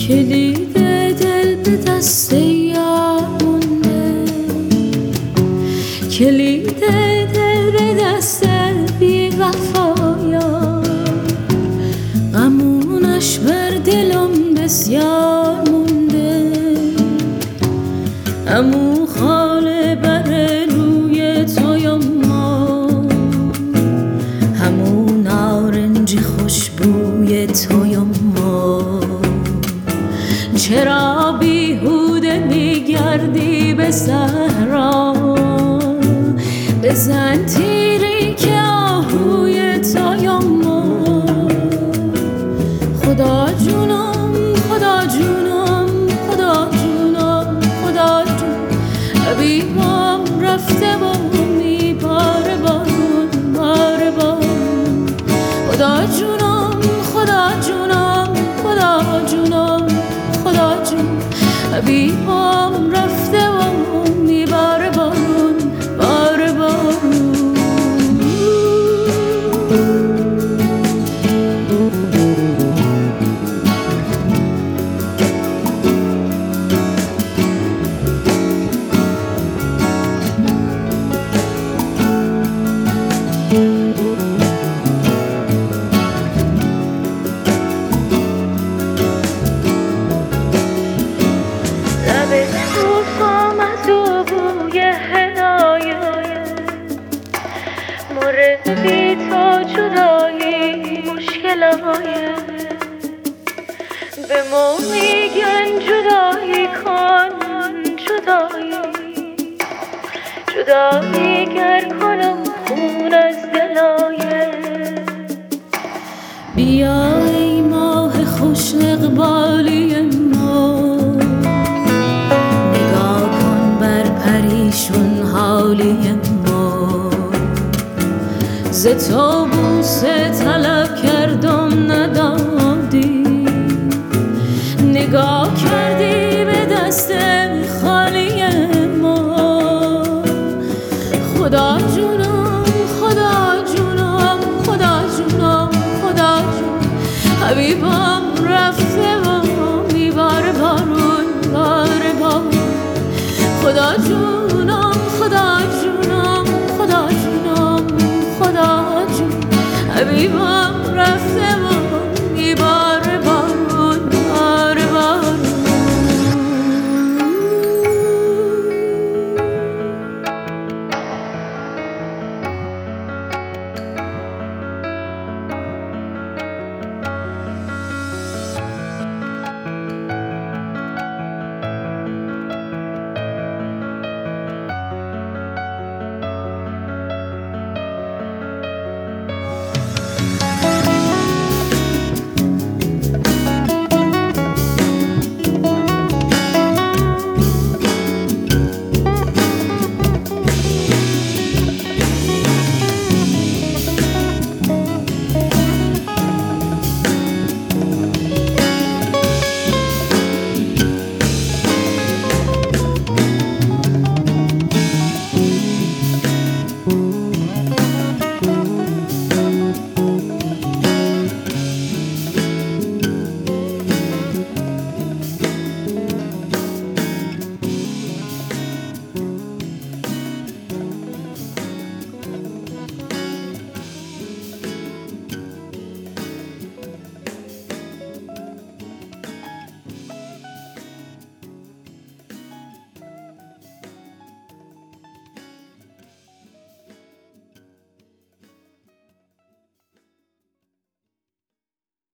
کلید دل به دست یار مونده، کلید دل به دست بی وفایا، غمونش بر دلم بسیار مونده. امو خاله بر روی تویم ما، همو نارنج خوشبوی تویم ما. چرا بیهوده میگردی به صحرا، بزن تیری که آهوی تویم ما. خدا جونم خدا جونم خدا جونم خدا جون، حبیبم رفته و میباره بارون باره بارون. خدا جونم خدا جونم خدا جونم خدا جون، حبیبم رفته و میباره بارون باره بارون. مورد بی تو جدایی مشکلایه، به ما میگن جدایی کن جدایی، جدایی گر کنم خون از دلایه. بیا ای ماه خوش اقبالی ما، نگاه کن بر پریشون حالی ما. ز تو بوسه طلب